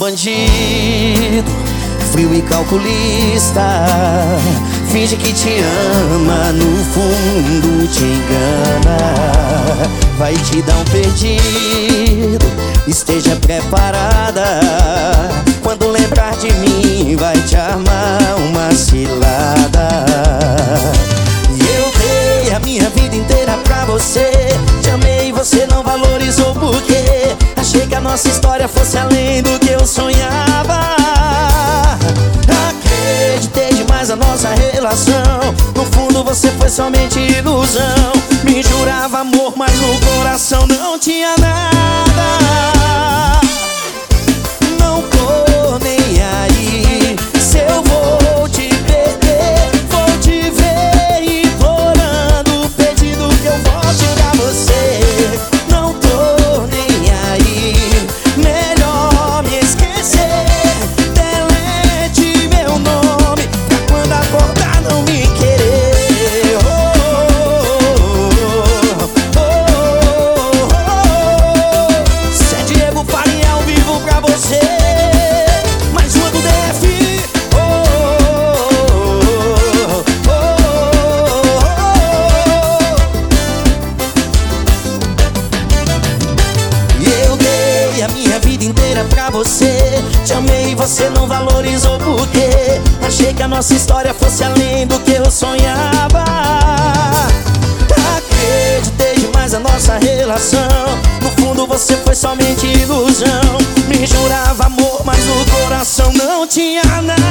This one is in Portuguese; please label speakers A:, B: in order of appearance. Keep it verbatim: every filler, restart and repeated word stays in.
A: bandido, frio e calculista. Finge que te ama, no fundo te engana. Vai te dar um perdido, esteja preparada. Quando lembrar de mim, vai te armar uma cilada. E eu dei a minha vida inteira pra você, te amei e você não valorizou porque achei que a nossa história fosse além do que eu sonhava. Acreditei demais na nossa relação, no fundo você foi somente ilusão. Me jurava amor, mas no coração não tinha nada. Não tô nem aí se eu vou te perder, vou te ver implorando, pedindo que eu volte pra você. Não tô nem aí, melhor me esquecer. Delete meu nome pra quando acordar não me querer. Oh, oh, oh, oh, oh. Cê é Diego Farinha ao vivo pra você. Mais uma do D F. Oh, oh, oh, oh, oh. E eu dei a minha vida inteira pra você, te amei e você não valorizou porque achei que a nossa história fosse além do que eu sonhava. Acreditei demais na nossa relação, no fundo você foi somente ilusão. Me jurava amor, mas no coração não tinha nada.